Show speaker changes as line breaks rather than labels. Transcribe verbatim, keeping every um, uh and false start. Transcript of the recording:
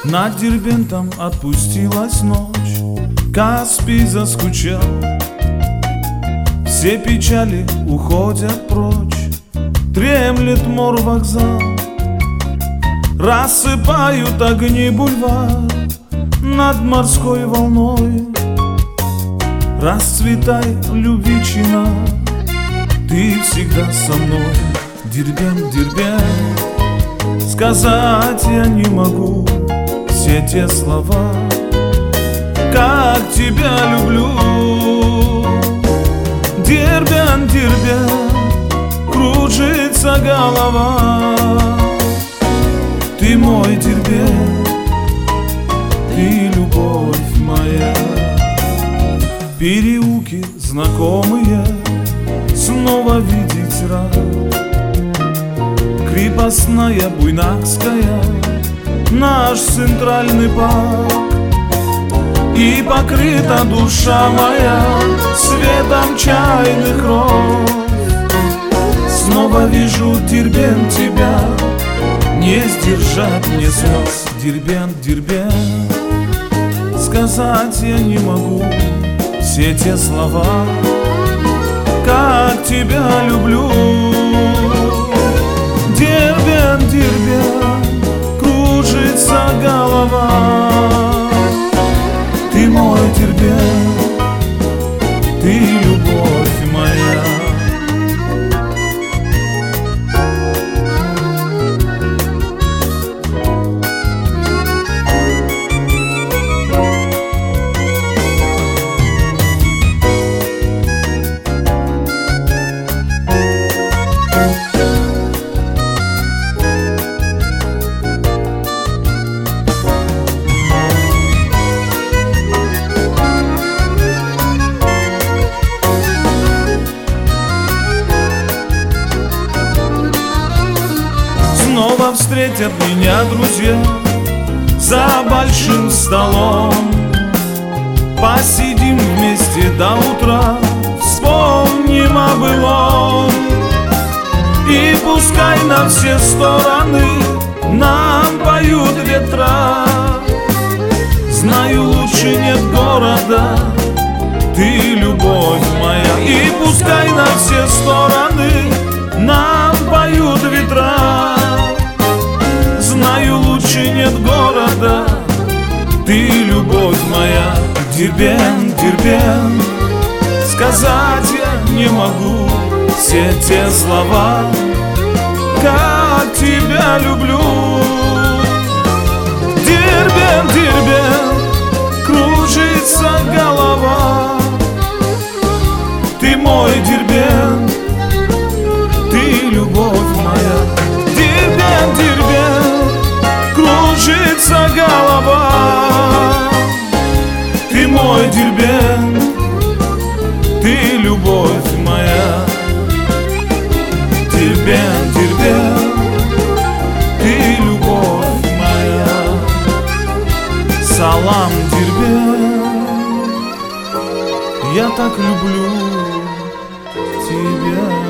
Над Дербентом отпустилась ночь, Каспий заскучал. Все печали уходят прочь, дремлет морвокзал. Рассыпают огни бульвар над морской волной. Расцветай, любичина, ты всегда со мной. Дербент, Дербент, сказать я не могу все те слова, как тебя люблю. Дербент, Дербент, кружится голова. Ты мой Дербент, ты любовь моя. Переулки знакомые снова видеть рад. Крепостная Буйнакская, наш центральный парк. И покрыта душа моя светом чайных роз. Снова вижу, Дербент, тебя, не сдержать мне слез. Дербент, Дербент, сказать я не могу все те слова, как тебя люблю. Дербент, Дербент, кружится голова. Ты мой Дербент, ты любовь моя. Снова встретят меня друзья за большим столом. Посидим вместе до утра, вспомним о былом. И пускай на все стороны нам поют ветра. Знаю, лучше нет города, ты любовь моя. И пускай на все стороны нам поют ветра. Знаю, лучше нет города, ты любовь моя. Дербент, Дербент, сказать я не могу все те слова, как тебя люблю. Дербент, Дербент, кружится голова. Ты мой Дербент, ты любовь моя. Дербент, Дербент, кружится голова. Ты мой Дербент, ты любовь моя. Дербент, Дербент, ты любовь моя. Салам, Дербент, я так люблю тебя.